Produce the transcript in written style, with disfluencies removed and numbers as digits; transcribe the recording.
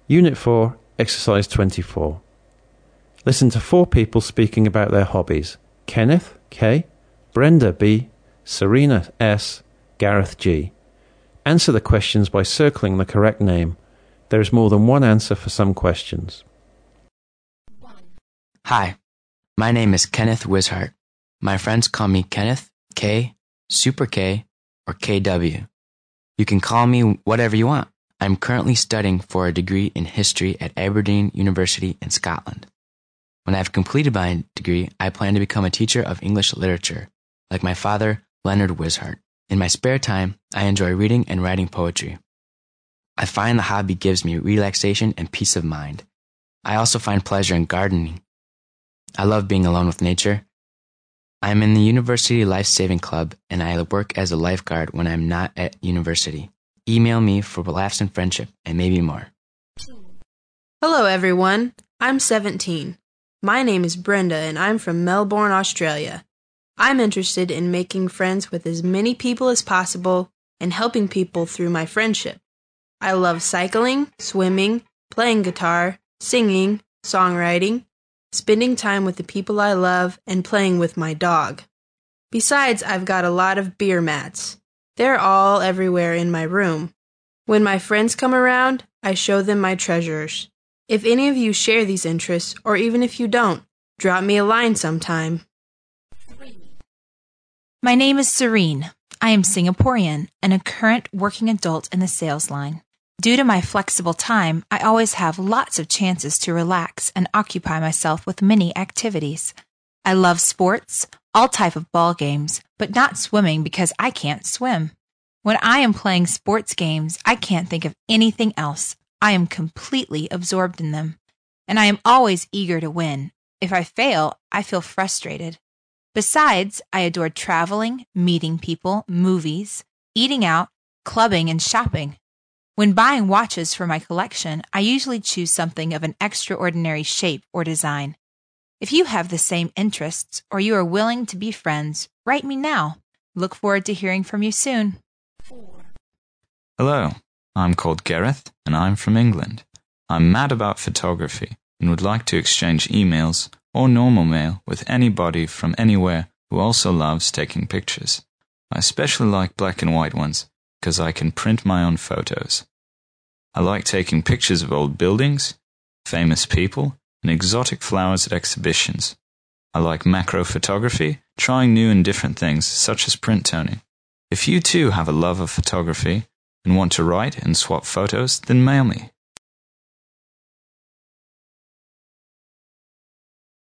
Unit 4, Exercise 24. Listen to 4 people speaking about their hobbies. Kenneth, K, Brenda, B, Serena, S, Gareth, G. Answer the questions by circling the correct name. There is more than one answer for some questions. Hi, my name is Kenneth Wishart. My friends call me Kenneth, K, Super K, or KW. You can call me whatever you want. I'm currently studying for a degree in history at Aberdeen University in Scotland. When I've completed my degree, I plan to become a teacher of English literature, like my father, Leonard Wishart. In my spare time, I enjoy reading and writing poetry. I find the hobby gives me relaxation and peace of mind. I also find pleasure in gardening. I love being alone with nature. I am in the University Life Saving Club, and I work as a lifeguard when I'm not at university. Email me for laughs and friendship, and maybe more. Hello, everyone. I'm 17. My name is Brenda, and I'm from Melbourne, Australia. I'm interested in making friends with as many people as possible and helping people through my friendship. I love cycling, swimming, playing guitar, singing, songwriting, spending time with the people I love, and playing with my dog. Besides, I've got a lot of beer mats. They're all everywhere in my room. When my friends come around, I show them my treasures. If any of you share these interests, or even if you don't, drop me a line sometime. My name is Serene. I am Singaporean and a current working adult in the sales line. Due to my flexible time, I always have lots of chances to relax and occupy myself with many activities. I love sports, all type of ball games, but not swimming because I can't swim. When I am playing sports games, I can't think of anything else. I am completely absorbed in them, and I am always eager to win. If I fail, I feel frustrated. Besides, I adore traveling, meeting people, movies, eating out, clubbing, and shopping. When buying watches for my collection, I usually choose something of an extraordinary shape or design. If you have the same interests or you are willing to be friends, write me now. Look forward to hearing from you soon. Hello, I'm called Gareth and I'm from England. I'm mad about photography and would like to exchange emails or normal mail with anybody from anywhere who also loves taking pictures. I especially like black and white ones because I can print my own photos. I like taking pictures of old buildings, famous people, and exotic flowers at exhibitions. I like macro photography, trying new and different things such as print toning. If you too have a love of photography and want to write and swap photos, then mail me.